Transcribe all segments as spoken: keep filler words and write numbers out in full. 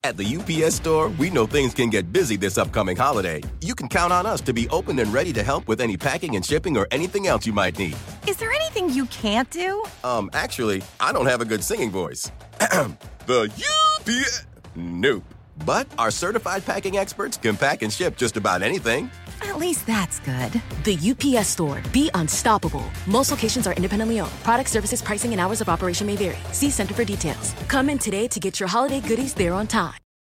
At the U P S Store, we know things can get busy this upcoming holiday. You can count on us to be open and ready to help with any packing and shipping or anything else you might need. Is there anything you can't do? Um, actually, I don't have a good singing voice. The U P S... Nope. But our certified packing experts can pack and ship just about anything. At least that's good. The U P S Store. Be unstoppable. Most locations are independently owned. Product, services, pricing, and hours of operation may vary. See Center for details. Come in today to get your holiday goodies there on time.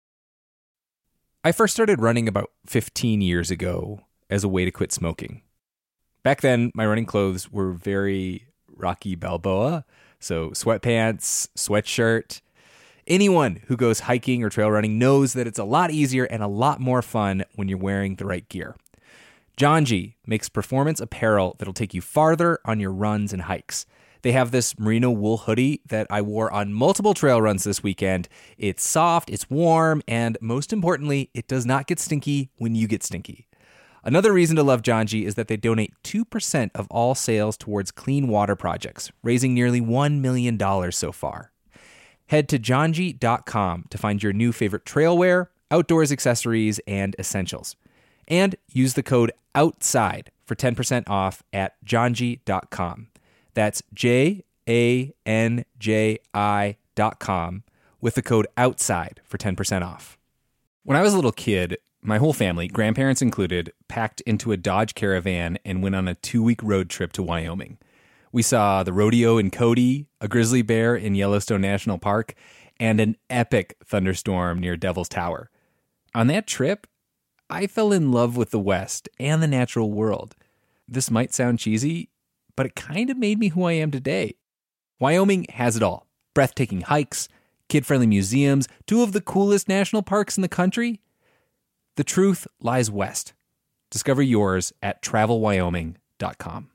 I first started running about fifteen years ago as a way to quit smoking. Back then, my running clothes were very Rocky Balboa. So sweatpants, sweatshirt. Anyone who goes hiking or trail running knows that it's a lot easier and a lot more fun when you're wearing the right gear. Janji makes performance apparel that'll take you farther on your runs and hikes. They have this merino wool hoodie that I wore on multiple trail runs this weekend. It's soft, it's warm, and most importantly, it does not get stinky when you get stinky. Another reason to love Janji is that they donate two percent of all sales towards clean water projects, raising nearly one million dollars so far. Head to janji dot com to find your new favorite trail wear, outdoors accessories, and essentials. And use the code OUTSIDE for ten percent off at janji dot com. That's J A N J I dot com with the code OUTSIDE for ten percent off. When I was a little kid, my whole family, grandparents included, packed into a Dodge Caravan and went on a two-week road trip to Wyoming. We saw the rodeo in Cody, a grizzly bear in Yellowstone National Park, and an epic thunderstorm near Devil's Tower. On that trip, I fell in love with the West and the natural world. This might sound cheesy, but it kind of made me who I am today. Wyoming has it all. Breathtaking hikes, kid-friendly museums, two of the coolest national parks in the country. The truth lies west. Discover yours at travel wyoming dot com.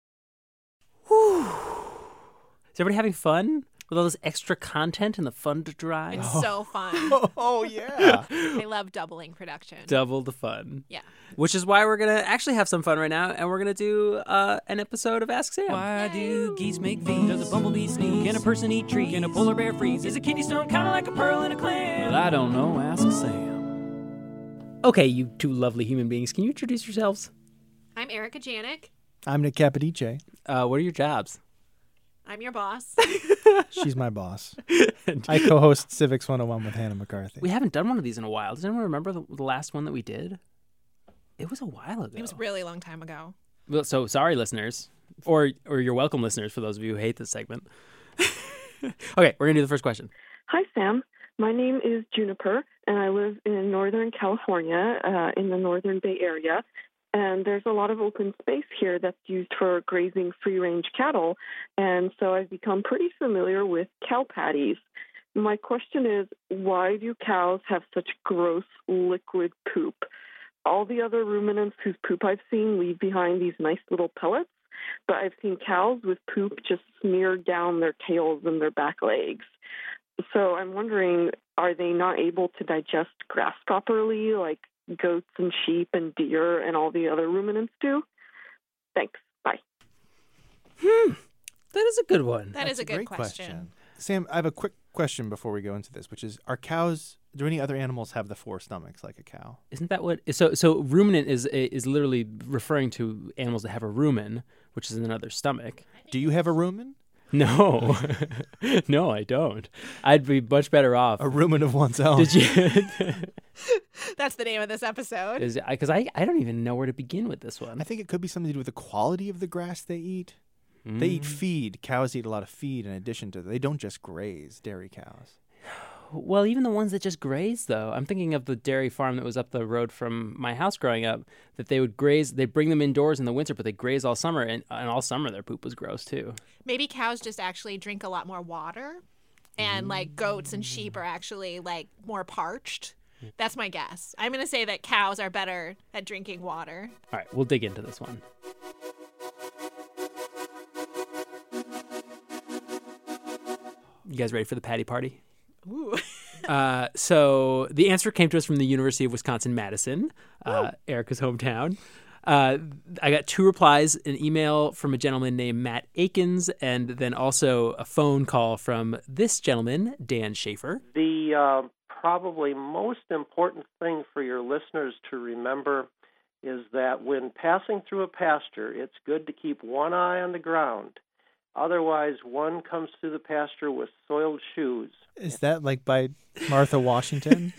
Whew. Is everybody having fun with all this extra content and the fun to drive? It's so fun. Oh, yeah. I love doubling production. Double the fun. Yeah. Which is why we're going to actually have some fun right now, and we're going to do uh, an episode of Ask Sam. Why do geese make V's? Does a bumblebee sneeze? Can a person eat trees? Can a polar bear freeze? Is a kidney stone kind of like a pearl in a clam? Well, I don't know. Ask Sam. Okay, you two lovely human beings, can you introduce yourselves? I'm Erica Janik. I'm Nick Capodice. Uh, what are your jobs? I'm your boss. She's my boss. I co-host Civics one oh one with Hannah McCarthy. We haven't done one of these in a while. Does anyone remember the, the last one that we did? It was a while ago. It was a really long time ago. Well, so sorry, listeners. Or or you're welcome, listeners, for those of you who hate this segment. Okay, we're going to do the first question. Hi, Sam. My name is Juniper, and I live in Northern California, uh, in the Northern Bay Area. And there's a lot of open space here that's used for grazing free-range cattle. And so I've become pretty familiar with cow patties. My question is, why do cows have such gross liquid poop? All the other ruminants whose poop I've seen leave behind these nice little pellets, but I've seen cows with poop just smeared down their tails and their back legs. So I'm wondering, are they not able to digest grass properly like goats and sheep and deer and all the other ruminants do? Thanks. Bye. Hmm. That is a good one. That That's is a, a good great question. question. Sam, I have a quick question before we go into this, which is, are cows, do any other animals have the four stomachs like a cow? Isn't that what? So so ruminant is is literally referring to animals that have a rumen, which is another stomach. Do you have a rumen? No. No, I don't. I'd be much better off. A rumen of one's own. Did you? That's the name of this episode. Is because I, I don't even know where to begin with this one. I think it could be something to do with the quality of the grass they eat. Mm. They eat feed. Cows eat a lot of feed in addition to, they don't just graze, dairy cows. Well, even the ones that just graze, though. I'm thinking of the dairy farm that was up the road from my house growing up, that they would graze, they'd bring them indoors in the winter, but they graze all summer, and, and all summer their poop was gross, too. Maybe cows just actually drink a lot more water, and like goats and sheep are actually like more parched. That's my guess. I'm going to say that cows are better at drinking water. All right, we'll dig into this one. You guys ready for the patty party? Ooh. uh, so the answer came to us from the University of Wisconsin-Madison, uh, Erica's hometown. Uh, I got two replies, an email from a gentleman named Matt Akins, and then also a phone call from this gentleman, Dan Schaefer. The uh, probably most important thing for your listeners to remember is that when passing through a pasture, it's good to keep one eye on the ground. Otherwise, one comes through the pasture with soiled shoes. Is that like by Martha Washington?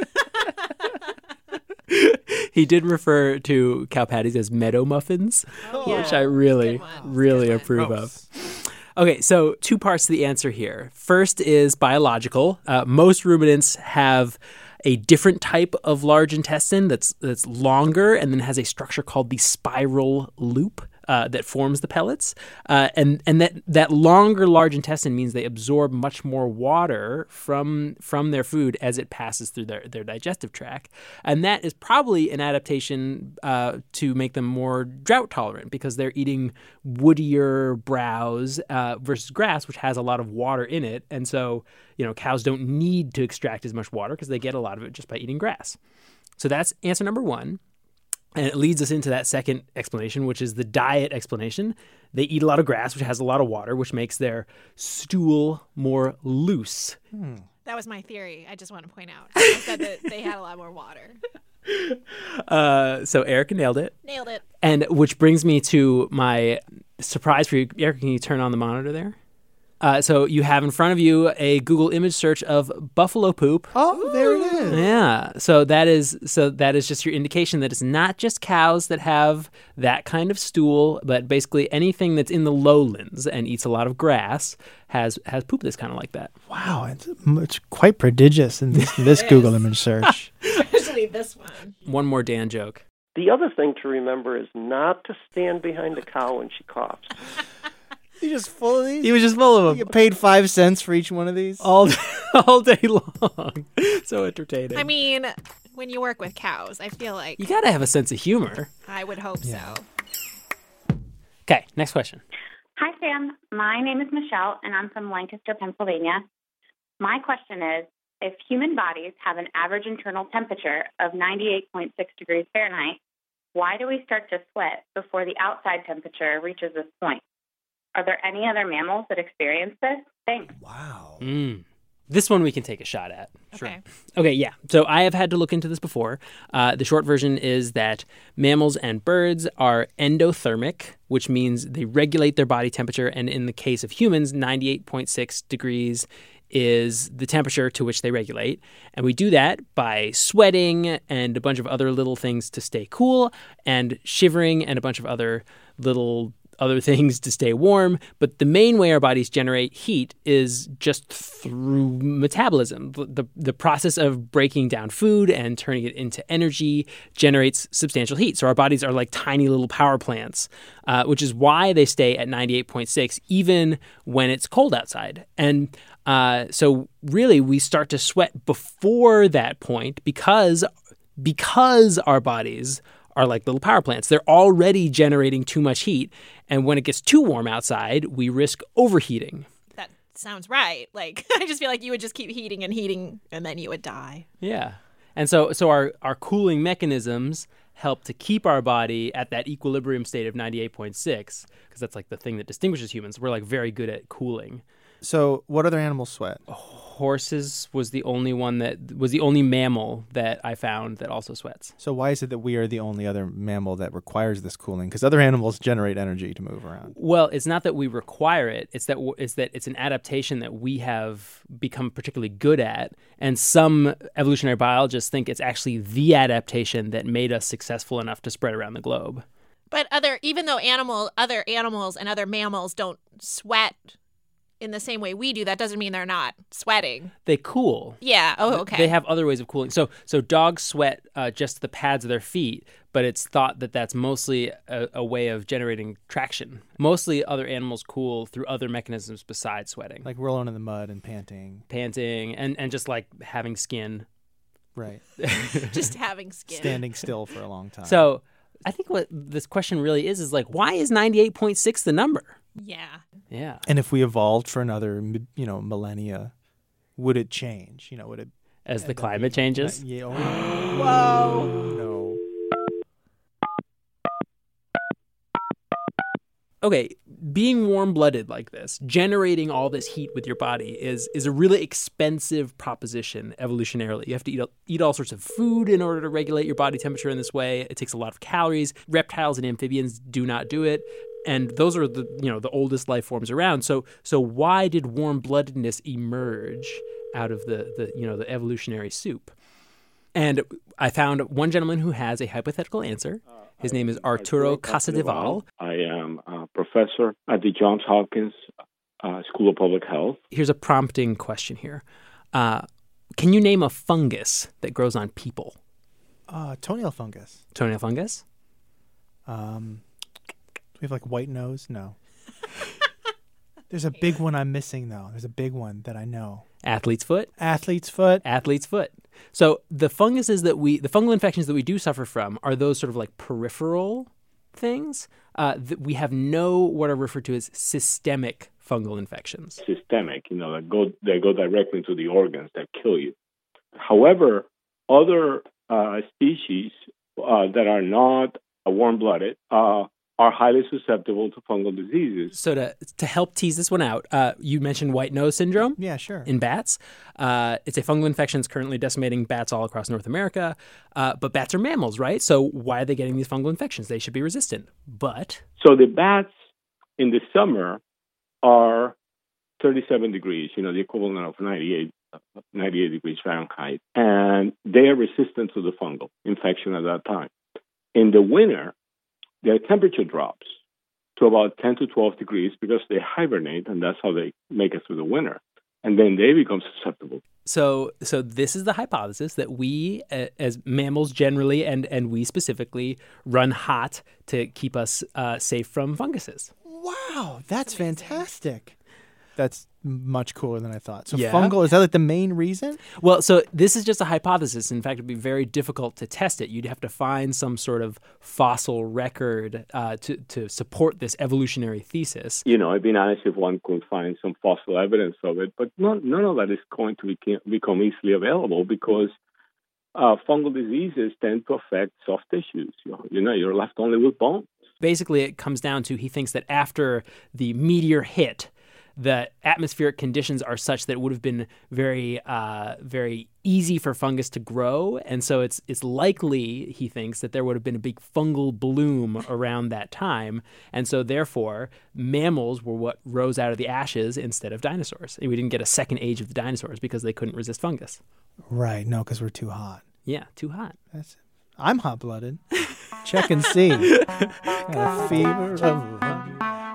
He did refer to cow patties as meadow muffins, Oh, which yeah. I really, Good one. really Good one. approve Gross. of. Okay, so two parts to the answer here. First is biological. Uh, most ruminants have a different type of large intestine that's that's longer and then has a structure called the spiral loop uh, that forms the pellets. Uh, and and that, that longer large intestine means they absorb much more water from from their food as it passes through their, their digestive tract. And that is probably an adaptation uh, to make them more drought tolerant because they're eating woodier browse uh, versus grass, which has a lot of water in it. And so, you know, cows don't need to extract as much water because they get a lot of it just by eating grass. So that's answer number one. And it leads us into that second explanation, which is the diet explanation. They eat a lot of grass, which has a lot of water, which makes their stool more loose. Hmm. That was my theory. I just want to point out. I said that they had a lot more water. Uh, so Erica nailed it. Nailed it. And which brings me to my surprise for you. Erica, can you turn on the monitor there? Uh, so you have in front of you a Google image search of buffalo poop. Oh, there it is. Yeah. So that is so that is just your indication that it's not just cows that have that kind of stool, but basically anything that's in the lowlands and eats a lot of grass has has poop that's kind of like that. Wow, it's, it's quite prodigious in this, this Google image search. Especially this one. One more Dan joke. The other thing to remember is not to stand behind a cow when she coughs. You just full of these? He was just full of You them get paid five cents for each one of these? all all day long. So entertaining. I mean, when you work with cows, I feel like you gotta have a sense of humor. I would hope Yeah. so. Okay, next question. Hi, Sam. My name is Michelle, and I'm from Lancaster, Pennsylvania. My question is, if human bodies have an average internal temperature of ninety-eight point six degrees Fahrenheit, why do we start to sweat before the outside temperature reaches this point? Are there any other mammals that experience this? Thanks. Wow. Mm. This one we can take a shot at. Okay. Okay, yeah. So I have had to look into this before. Uh, the short version is that mammals and birds are endothermic, which means they regulate their body temperature. And in the case of humans, ninety-eight point six degrees is the temperature to which they regulate. And we do that by sweating and a bunch of other little things to stay cool and shivering and a bunch of other little other things to stay warm. But the main way our bodies generate heat is just through metabolism. The, the process of breaking down food and turning it into energy generates substantial heat. So our bodies are like tiny little power plants, uh, which is why they stay at ninety-eight point six even when it's cold outside. And uh, so really we start to sweat before that point because because our bodies are like little power plants. They're already generating too much heat. And when it gets too warm outside, we risk overheating. That sounds right. Like, I just feel like you would just keep heating and heating, and then you would die. Yeah. And so so our, our cooling mechanisms help to keep our body at that equilibrium state of ninety-eight point six, because that's like the thing that distinguishes humans. We're like very good at cooling. So what other animals sweat? Horses was the only one that was the only mammal that I found that also sweats. So why is it that we are the only other mammal that requires this cooling? Because other animals generate energy to move around. Well, it's not that we require it. It's that it's that it's an adaptation that we have become particularly good at. And some evolutionary biologists think it's actually the adaptation that made us successful enough to spread around the globe. But other, even though animal, other animals and other mammals don't sweat in the same way we do, that doesn't mean they're not sweating. They cool. Yeah. Oh, okay. They have other ways of cooling. So, so dogs sweat uh, just the pads of their feet, but it's thought that that's mostly a, a way of generating traction. Mostly, other animals cool through other mechanisms besides sweating, Like rolling in the mud and panting. panting and and just like having skin. Right. Just having skin. Standing still for a long time. So, I think what this question really is is like, why is ninety-eight point six the number? Yeah. Yeah. And if we evolved for another, you know, millennia, would it change? You know, would it As the climate changes? Uh, yeah. Oh, Whoa. no. Okay, being warm-blooded like this, generating all this heat with your body is is a really expensive proposition evolutionarily. You have to eat, eat all sorts of food in order to regulate your body temperature in this way. It takes a lot of calories. Reptiles and amphibians do not do it. And those are the, you know, the oldest life forms around. So so why did warm-bloodedness emerge out of the, the you know, the evolutionary soup? And I found one gentleman who has a hypothetical answer. His name is Arturo Casadevall. I am a professor at the Johns Hopkins uh, School of Public Health. Here's a prompting question here. Uh, can you name a fungus that grows on people? Uh, toenail fungus. Toenail fungus? Um, do we have like white nose? No. There's a big one I'm missing, though. There's a big one that I know. Athlete's foot? Athlete's foot. Athlete's foot. So the funguses that we, the fungal infections that we do suffer from are those sort of like peripheral things. Uh, that we have no what are referred to as systemic fungal infections. Systemic, you know, that go they go directly into the organs that kill you. However, other uh, species uh, that are not warm-blooded uh, are highly susceptible to fungal diseases. So to to help tease this one out, uh, you mentioned white nose syndrome. Yeah, sure. In bats. Uh, it's a fungal infection that's currently decimating bats all across North America. Uh, but bats are mammals, right? So why are they getting these fungal infections? They should be resistant. But... So the bats in the summer are thirty-seven degrees, you know, the equivalent of ninety-eight, ninety-eight degrees Fahrenheit. And they are resistant to the fungal infection at that time. In the winter, their temperature drops to about ten to twelve degrees because they hibernate, and that's how they make it through the winter. And then they become susceptible. So so this is the hypothesis that we, uh, as mammals generally, and, and we specifically, run hot to keep us uh, safe from funguses. Wow, that's fantastic. That's much cooler than I thought. So Yeah. fungal, is that like the main reason? Well, so this is just a hypothesis. In fact, it'd be very difficult to test it. You'd have to find some sort of fossil record uh, to, to support this evolutionary thesis. You know, it'd be nice if one could find some fossil evidence of it, but none, none of that is going to be, become easily available because uh, fungal diseases tend to affect soft tissues. You know, you're left only with bones. Basically, it comes down to he thinks that after the meteor hit, the atmospheric conditions are such that it would have been very, uh, very easy for fungus to grow, and so it's it's likely, he thinks, that there would have been a big fungal bloom around that time, and so therefore mammals were what rose out of the ashes instead of dinosaurs. And we didn't get a second age of the dinosaurs because they couldn't resist fungus. Right, no, because we're too hot. Yeah, too hot. That's, I'm hot-blooded. Check and see. Got a fever of love.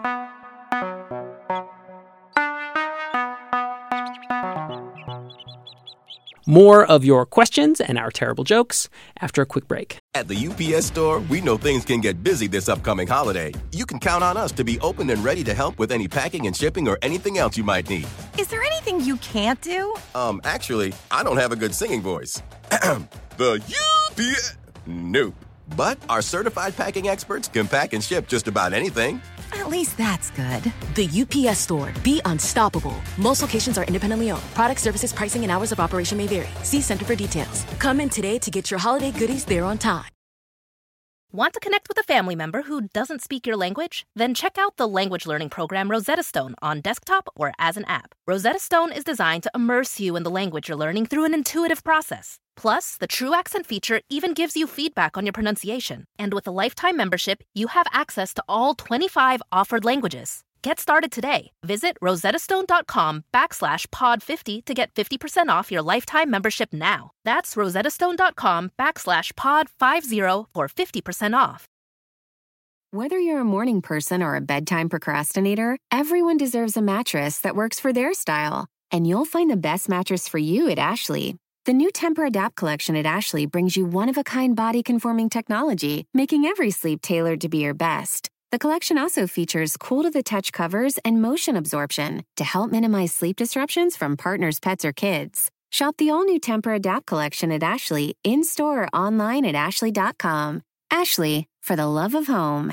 More of your questions and our terrible jokes after a quick break. At the U P S Store, we know things can get busy this upcoming holiday. You can count on us to be open and ready to help with any packing and shipping or anything else you might need. Is there anything you can't do? Um, actually, I don't have a good singing voice. The U P S... Nope. But our certified packing experts can pack and ship just about anything. At least that's good. The U P S Store. Be unstoppable. Most locations are independently owned. Product, services, pricing, and hours of operation may vary. See Center for details. Come in today to get your holiday goodies there on time. Want to connect with a family member who doesn't speak your language? Then check out the language learning program Rosetta Stone on desktop or as an app. Rosetta Stone is designed to immerse you in the language you're learning through an intuitive process. Plus, the True Accent feature even gives you feedback on your pronunciation. And with a lifetime membership, you have access to all twenty-five offered languages. Get started today. Visit rosettastone.com backslash pod 50 to get fifty percent off your lifetime membership now. That's rosettastone.com backslash pod 50 for fifty percent off. Whether you're a morning person or a bedtime procrastinator, everyone deserves a mattress that works for their style. And you'll find the best mattress for you at Ashley. The new Temper-Adapt collection at Ashley brings you one-of-a-kind body-conforming technology, making every sleep tailored to be your best. The collection also features cool-to-the-touch covers and motion absorption to help minimize sleep disruptions from partners, pets, or kids. Shop the all-new Temper-Adapt collection at Ashley, in-store or online at ashley dot com. Ashley, for the love of home.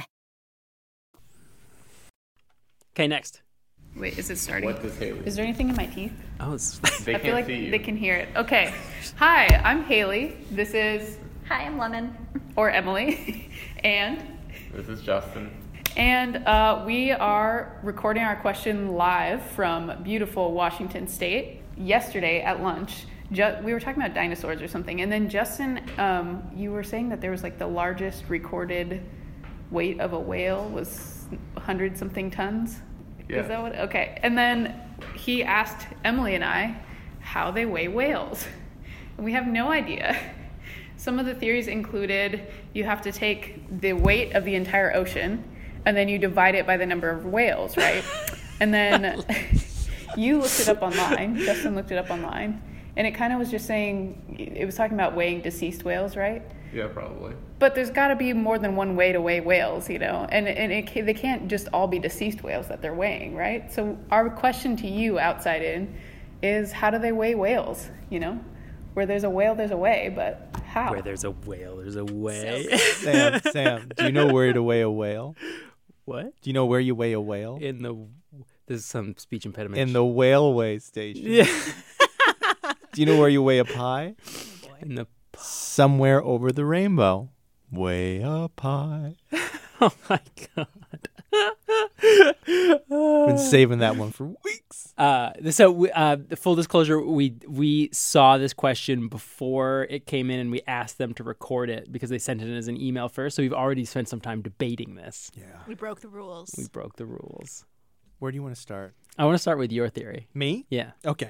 Okay, next. Wait, is it starting? What does Haley? Is there anything in my teeth? Oh, it's... They I feel can't like see you. they can hear it. Okay. Hi, I'm Haley. This is... Hi, I'm Lemon. Or Emily. And... This is Justin. And uh, we are recording our question live from beautiful Washington State. Yesterday at lunch, ju- we were talking about dinosaurs or something, and then Justin, um, you were saying that there was like the largest recorded weight of a whale was one hundred something tons. Yeah. Is that what? Okay. And then he asked Emily and I how they weigh whales. And we have no idea. Some of the theories included you have to take the weight of the entire ocean and then you divide it by the number of whales, right? And then you looked it up online. Justin looked it up online. And it kind of was just saying, it was talking about weighing deceased whales, right? Yeah, probably. But there's got to be more than one way to weigh whales, you know? And, and it, they can't just all be deceased whales that they're weighing, right? So our question to you, outside in, is how do they weigh whales, you know? Where there's a whale, there's a way, but how? Where there's a whale, there's a way. Sam, Sam, do you know where to weigh a whale? What? Do you know where you weigh a whale? In the, there's some speech impediment. In the whaleway station. Yeah. Do you know where you weigh a pie? In the Somewhere over the rainbow. Way up high. Oh my God. Been saving that one for weeks. Uh, so, uh, full disclosure, we we saw this question before it came in, and we asked them to record it because they sent it in as an email first. So we've already spent some time debating this. Yeah, we broke the rules. We broke the rules. Where do you want to start? I want to start with your theory. Me? Yeah. Okay.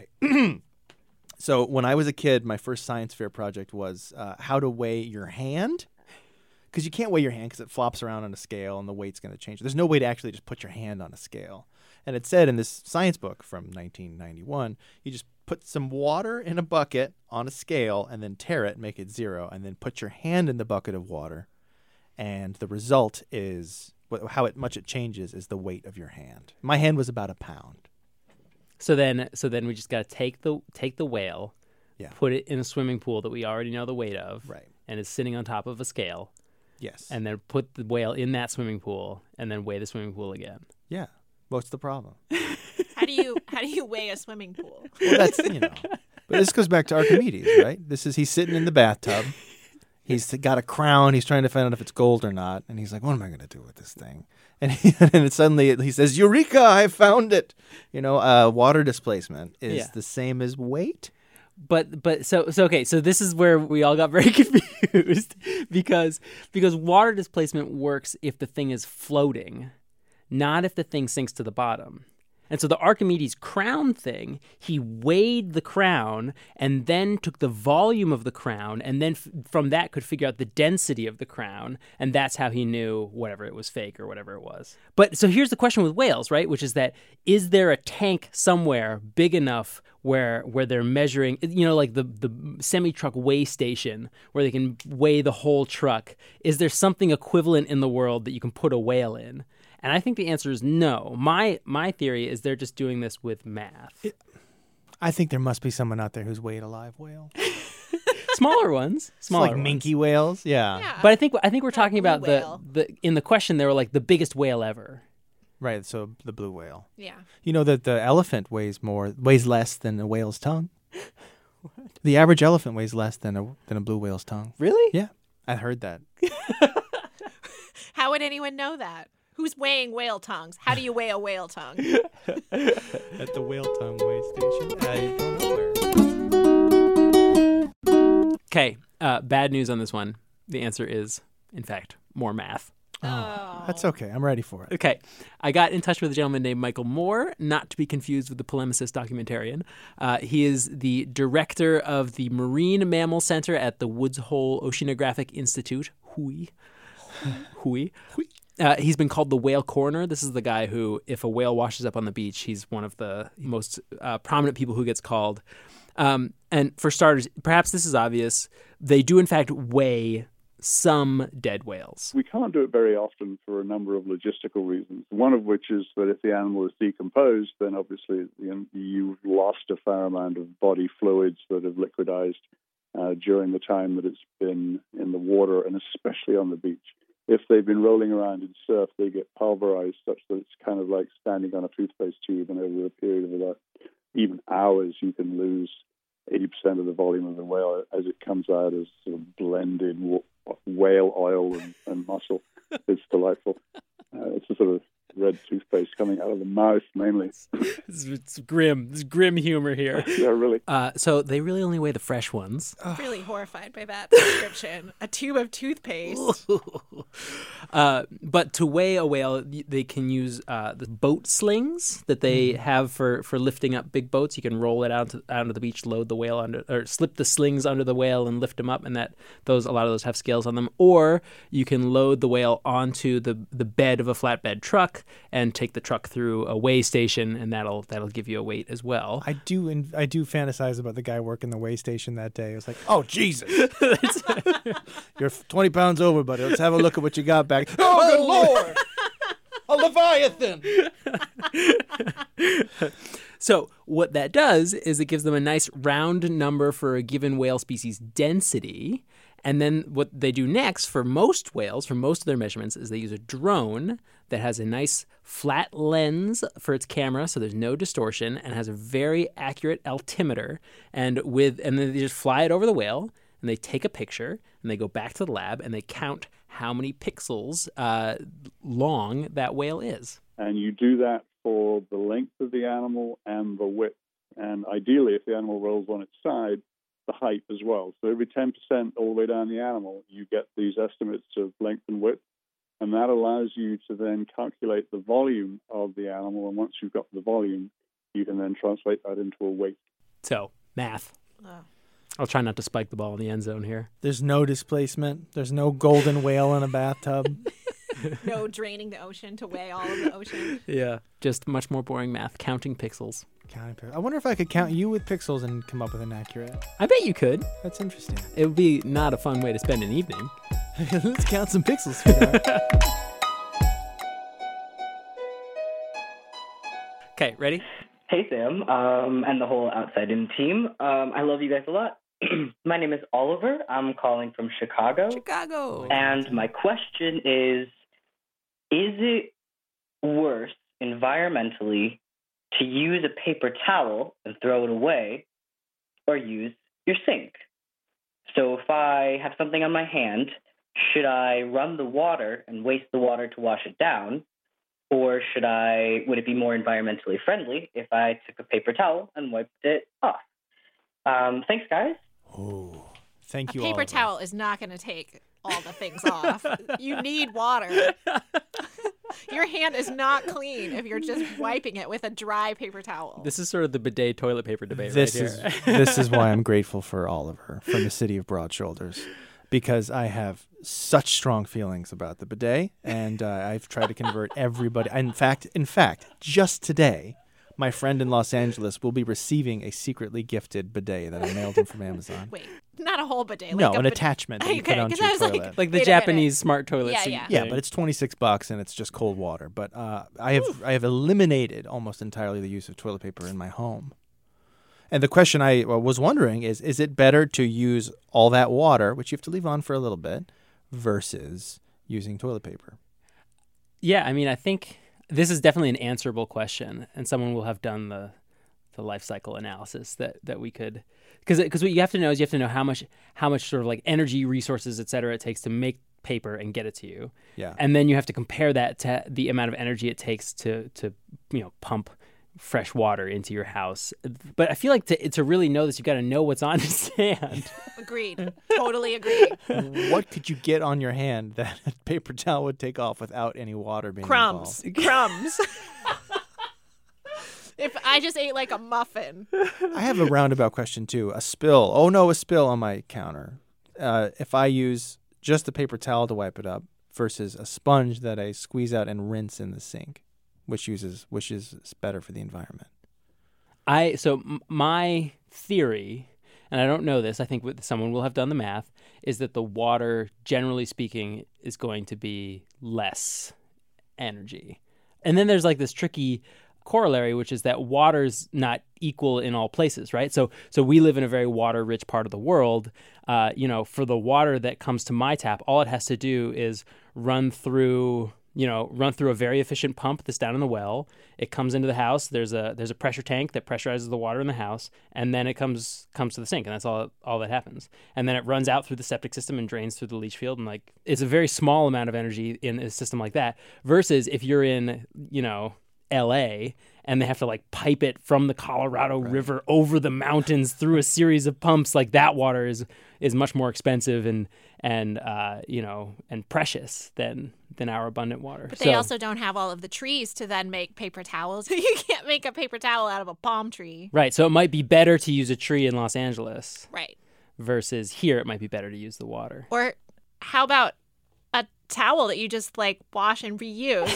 So when I was a kid, my first science fair project was uh, how to weigh your hand. Because you can't weigh your hand because it flops around on a scale and the weight's going to change. There's no way to actually just put your hand on a scale. And it said in this science book from nineteen ninety-one, you just put some water in a bucket on a scale and then tare it, make it zero, and then put your hand in the bucket of water. And the result is, how it, much it changes is the weight of your hand. My hand was about a pound. So then, so then we just got to take the take the whale, yeah. put it in a swimming pool that we already know the weight of, right. and it's sitting on top of a scale. Yes. And then put the whale in that swimming pool, and then weigh the swimming pool again. Yeah. What's the problem? How do you how do you weigh a swimming pool? Well, that's, you know. But this goes back to Archimedes, right? This is he's sitting in the bathtub. He's got a crown. He's trying to find out if it's gold or not. And he's like, what am I going to do with this thing? And, he, and it suddenly he says, Eureka, I found it. You know, uh, water displacement is Yeah. the same as weight. But but so so okay, so this is where we all got very confused because because water displacement works if the thing is floating, not if the thing sinks to the bottom. And so the Archimedes crown thing, he weighed the crown and then took the volume of the crown and then f- from that could figure out the density of the crown, and that's how he knew whatever it was fake or whatever it was. But so here's the question with whales, right? Which is that is there a tank somewhere big enough where where they're measuring, you know, like the, the semi-truck weigh station where they can weigh the whole truck? Is there something equivalent in the world that you can put a whale in? And I think the answer is no. My my theory is they're just doing this with math. It, I think there must be someone out there who's weighed a live whale. Smaller ones, smaller it's like ones. minke whales. Yeah. yeah. But I think I think we're talking blue about the, whale. the in the question they were like the biggest whale ever. Right. So the blue whale. Yeah. You know that the elephant weighs more, weighs less than a whale's tongue. What? The average elephant weighs less than a than a blue whale's tongue. Really? Yeah, I heard that. How would anyone know that? Who's weighing whale tongues? How do you weigh a whale tongue? At the whale tongue weigh station. I don't know where. Okay, uh, bad news on this one. The answer is, in fact, more math. Oh, that's okay. I'm ready for it. Okay. I got in touch with a gentleman named Michael Moore, not to be confused with the polemicist documentarian. Uh, he is the director of the Marine Mammal Center at the Woods Hole Oceanographic Institute. Hui. Hui. Uh, he's been called the whale coroner. This is the guy who, if a whale washes up on the beach, he's one of the most uh, prominent people who gets called. Um, and for starters, perhaps this is obvious, they do in fact weigh some dead whales. We can't do it very often for a number of logistical reasons, one of which is that if the animal is decomposed, then obviously you know, you've lost a fair amount of body fluids that have liquidized uh, during the time that it's been in the water, and especially on the beach. If they've been rolling around in surf, they get pulverized such that it's kind of like standing on a toothpaste tube, and over a period of about even hours, you can lose eighty percent of the volume of the whale as it comes out as sort of blended whale oil and, and muscle. It's delightful. Uh, it's the sort of red toothpaste coming out of the mouth mainly. It's, it's grim. It's grim humor here. Yeah, really. Uh, so they really only weigh the fresh ones. I'm really horrified by that description. A tube of toothpaste. uh, but to weigh a whale, they can use uh, the boat slings that they mm. have for, for lifting up big boats. You can roll it out to, out onto the beach, load the whale under, or slip the slings under the whale and lift them up. And that those a lot of those have scales on them. Or you can load the whale onto the the bed of a flatbed truck and take the truck through a weigh station, and that'll that'll give you a weight as well. I do in, I do fantasize about the guy working the weigh station that day. It was like, oh Jesus, you're twenty pounds over, buddy. Let's have a look at what you got back. Oh, good Lord, a Leviathan. So what that does is it gives them a nice round number for a given whale species density. And then what they do next for most whales, for most of their measurements, is they use a drone that has a nice flat lens for its camera, so there's no distortion, and has a very accurate altimeter. And with and then they just fly it over the whale, and they take a picture, and they go back to the lab, and they count how many pixels uh, long that whale is. And you do that for the length of the animal and the width. And ideally, if the animal rolls on its side, the height as well. So every ten percent all the way down the animal, you get these estimates of length and width, and that allows you to then calculate the volume of the animal. And once you've got the volume, you can then translate that into a weight. So, math. Oh. I'll try not to spike the ball in the end zone here. There's no displacement. There's no golden whale in a bathtub. No draining the ocean to weigh all of the ocean. Yeah, just much more boring math, counting pixels. Counting pixels. I wonder if I could count you with pixels and come up with an accurate. I bet you could. That's interesting. It would be not a fun way to spend an evening. Let's count some pixels for that. Okay, ready? Hey, Sam, um, and the whole Outside In team. Um, I love you guys a lot. My name is Oliver. I'm calling from Chicago. Chicago. And my question is, is it worse environmentally to use a paper towel and throw it away or use your sink? So if I have something on my hand, should I run the water and waste the water to wash it down? Or should I, would it be more environmentally friendly if I took a paper towel and wiped it off? Um, thanks, guys. Oh, thank you, A paper Oliver. towel is not going to take all the things off. You need water. Your hand is not clean if you're just wiping it with a dry paper towel. This is sort of the bidet toilet paper debate This right is here. this is why I'm grateful for Oliver from the city of Broad Shoulders, because I have such strong feelings about the bidet, and uh, I've tried to convert everybody. In fact, in fact, just today, my friend in Los Angeles will be receiving a secretly gifted bidet that I mailed him from Amazon. Wait, not a whole bidet. No, like a an bid- attachment that you Okay, put onto 'cause I your was toilet. like, Like the wait a Japanese minute. smart toilet Yeah, seat. yeah. Yeah, but it's twenty-six bucks and it's just cold water. But uh, I have I have eliminated almost entirely the use of toilet paper in my home. And the question I was wondering is, is it better to use all that water, which you have to leave on for a little bit, versus using toilet paper? Yeah, I mean, I think this is definitely an answerable question, and someone will have done the the life cycle analysis that, that we could, because because what you have to know is you have to know how much how much sort of like energy, resources, et cetera, it takes to make paper and get it to you. Yeah. And then you have to compare that to the amount of energy it takes to to you know pump fresh water into your house. But I feel like to to really know this, you got to know what's on his hand. Agreed. Totally agree. What could you get on your hand that a paper towel would take off without any water being Crumbs. involved? Crumbs. If I just ate like a muffin. I have a roundabout question too. A spill. Oh no, a spill on my counter. Uh, if I use just a paper towel to wipe it up versus a sponge that I squeeze out and rinse in the sink, which uses which is better for the environment? I so m- my theory, and I don't know this, I think with someone will have done the math, is that the water, generally speaking, is going to be less energy. And then there's like this tricky corollary, which is that water's not equal in all places, right? So so we live in a very water-rich part of the world. Uh, you know, for the water that comes to my tap, all it has to do is run through you know, run through a very efficient pump that's down in the well. It comes into the house. There's a there's a pressure tank that pressurizes the water in the house, and then it comes comes to the sink, and that's all all that happens. And then it runs out through the septic system and drains through the leach field, and like it's a very small amount of energy in a system like that. Versus if you're in, you know, L A and they have to like pipe it from the Colorado right. River over the mountains through a series of pumps, like that water is is much more expensive and and uh, you know and precious than than our abundant water. But they so, also don't have all of the trees to then make paper towels. You can't make a paper towel out of a palm tree. Right. So it might be better to use a tree in Los Angeles. Right. Versus here, it might be better to use the water. Or how about a towel that you just like wash and reuse?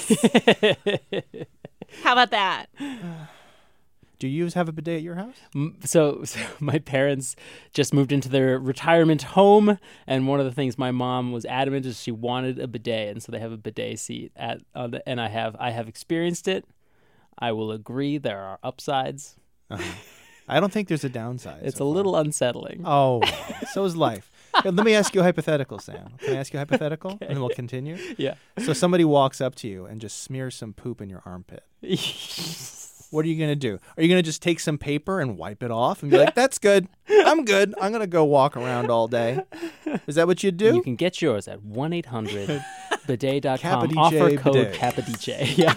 How about that? Do you have a bidet at your house? So, so my parents just moved into their retirement home, and one of the things my mom was adamant is she wanted a bidet, and so they have a bidet seat at. Uh, the, and I have I have experienced it. I will agree there are upsides. Uh-huh. I don't think there's a downside. It's so a far. little unsettling. Oh, so is life. Let me ask you a hypothetical, Sam. Can I ask you a hypothetical? Okay. And then we'll continue? Yeah. So somebody walks up to you and just smears some poop in your armpit. What are you going to do? Are you going to just take some paper and wipe it off and be like, that's good. I'm good. I'm going to go walk around all day. Is that what you do? You can get yours at one eight hundred bidet dot com. Capodice Offer code bidet. Capodice. Yeah.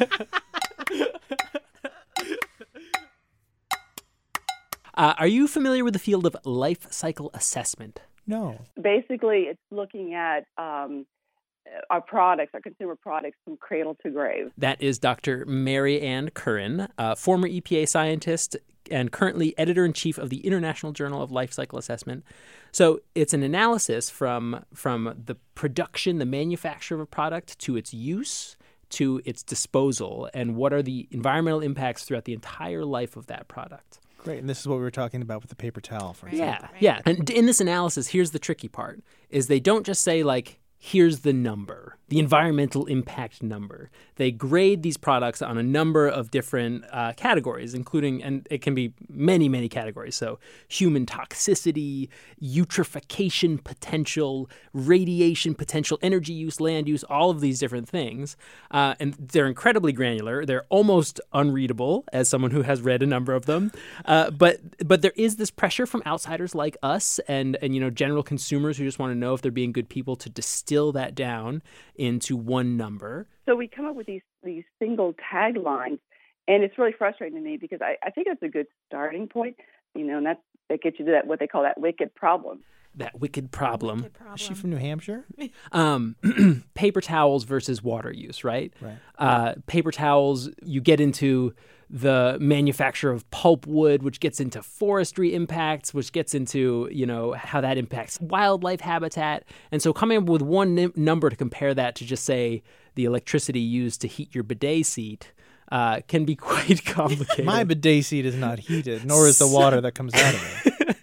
uh, are you familiar with the field of life cycle assessment? No. Basically, it's looking at um, our products, our consumer products, from cradle to grave. That is Doctor Mary Ann Curran, uh, former E P A scientist and currently editor-in-chief of the International Journal of Life Cycle Assessment. So it's an analysis from from the production, the manufacture of a product, to its use, to its disposal, and what are the environmental impacts throughout the entire life of that product. Great. And this is what we were talking about with the paper towel, for example. Yeah, yeah. And in this analysis, here's the tricky part, is they don't just say, like, here's the number, the environmental impact number. They grade these products on a number of different uh, categories, including, and it can be many, many categories. So human toxicity, eutrophication potential, radiation potential, energy use, land use, all of these different things. Uh, and they're incredibly granular. They're almost unreadable, as someone who has read a number of them. Uh, but but there is this pressure from outsiders like us and, and you know general consumers who just want to know if they're being good people to distill that down into one number. So we come up with these these single taglines, and it's really frustrating to me because I, I think it's a good starting point, you know, and that's, that gets you to that what they call that wicked problem. That wicked problem. Wicked problem. Is she from New Hampshire? Um, paper towels versus water use, right? Right. Uh, paper towels, you get into the manufacture of pulpwood, which gets into forestry impacts, which gets into, you know, how that impacts wildlife habitat. And so coming up with one n- number to compare that to just say the electricity used to heat your bidet seat uh, can be quite complicated. My bidet seat is not heated, nor is the water that comes out of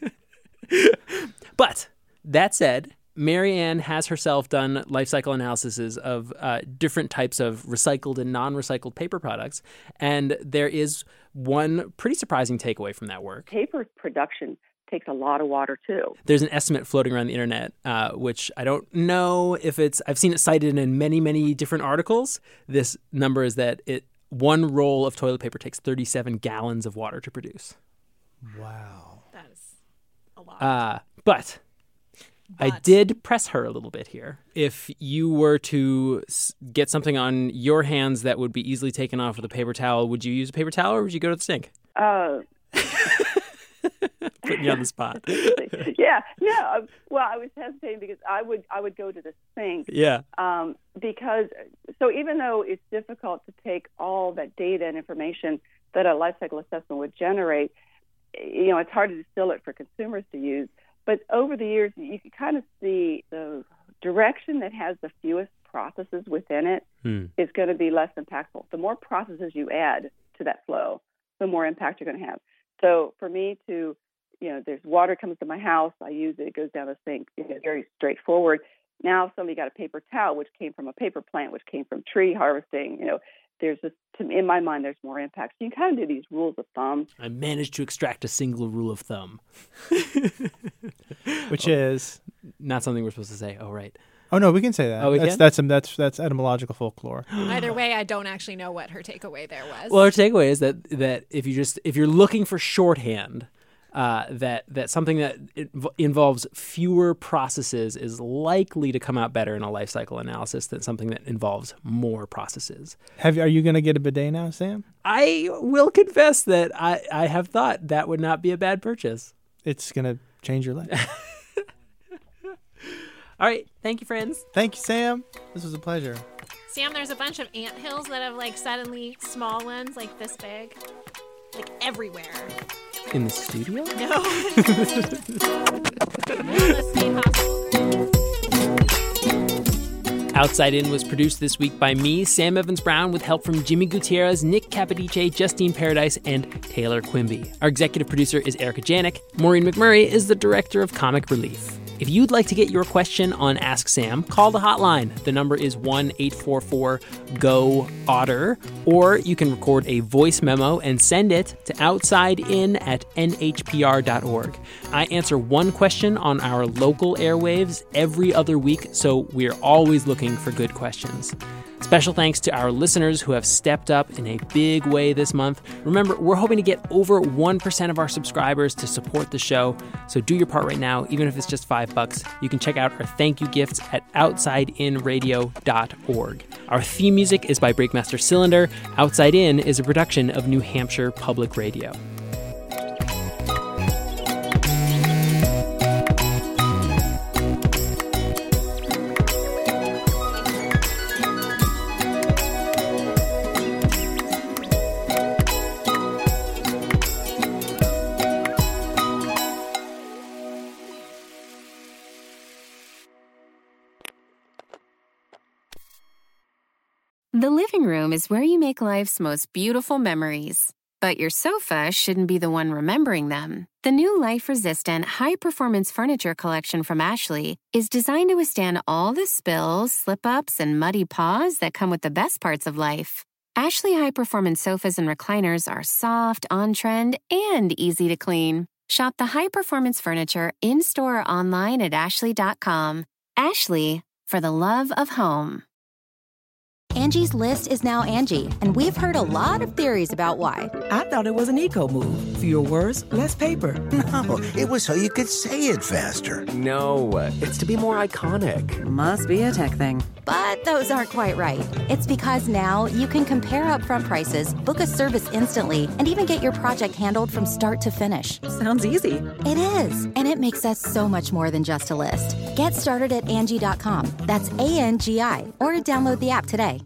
it. But that said, Mary Ann has herself done life cycle analyses of uh, different types of recycled and non-recycled paper products, and there is one pretty surprising takeaway from that work. Paper production takes a lot of water, too. There's an estimate floating around the internet, uh, which I don't know if it's, I've seen it cited in many, many different articles. This number is that it one roll of toilet paper takes thirty-seven gallons of water to produce. Wow. That is a lot. Uh, but... But. I did press her a little bit here. If you were to s- get something on your hands that would be easily taken off with a paper towel, would you use a paper towel or would you go to the sink? Uh, Putting you on the spot. yeah, no. Well, I was hesitating because I would I would go to the sink. Yeah. Um, because so even though it's difficult to take all that data and information that a life cycle assessment would generate, you know, it's hard to distill it for consumers to use. But over the years, you can kind of see the direction that has the fewest processes within it hmm. is going to be less impactful. The more processes you add to that flow, the more impact you're going to have. So for me to, you know, there's water comes to my house, I use it, it goes down the sink. It's very straightforward. Now somebody got a paper towel, which came from a paper plant, which came from tree harvesting. You know, there's just, in my mind, there's more impact. So you kind of do these rules of thumb. I managed to extract a single rule of thumb. Which is? Not something we're supposed to say. Oh, right. Oh no, we can say that. Oh, we that's, can? That's that's that's etymological folklore. Either way, I don't actually know what her takeaway there was. Well, her takeaway is that that if you just if you're looking for shorthand, uh, that that something that inv- involves fewer processes is likely to come out better in a life cycle analysis than something that involves more processes. Have you- are you going to get a bidet now, Sam? I will confess that I, I have thought that would not be a bad purchase. It's going to change your life. All right. Thank you, friends. Thank you, Sam. This was a pleasure. Sam, there's a bunch of anthills that have like suddenly small ones like this big, like everywhere. In the studio? No. The state hospital. Outside In was produced this week by me, Sam Evans-Brown, with help from Jimmy Gutierrez, Nick Capodice, Justine Paradise, and Taylor Quimby. Our executive producer is Erica Janik. Maureen McMurray is the director of Comic Relief. If you'd like to get your question on Ask Sam, call the hotline. The number is one eight four four G O OTTER, or you can record a voice memo and send it to outsidein at n h p r dot org. I answer one question on our local airwaves every other week, so we're always looking for good questions. Special thanks to our listeners who have stepped up in a big way this month. Remember, we're hoping to get over one percent of our subscribers to support the show, so do your part right now, even if it's just five bucks. You can check out our thank you gifts at outside in radio dot org. Our theme music is by Breakmaster Cylinder. Outside In is a production of New Hampshire Public Radio. The living room is where you make life's most beautiful memories. But your sofa shouldn't be the one remembering them. The new life-resistant, high-performance furniture collection from Ashley is designed to withstand all the spills, slip-ups, and muddy paws that come with the best parts of life. Ashley high-performance sofas and recliners are soft, on-trend, and easy to clean. Shop the high-performance furniture in-store or online at ashley dot com. Ashley, for the love of home. Angie's List is now Angie, and we've heard a lot of theories about why. I thought it was an eco move. Fewer words, less paper. No, it was so you could say it faster. No, it's to be more iconic. Must be a tech thing. But those aren't quite right. It's because now you can compare upfront prices, book a service instantly, and even get your project handled from start to finish. Sounds easy. It is, and it makes us so much more than just a list. Get started at Angie dot com. That's A N G I, or download the app today.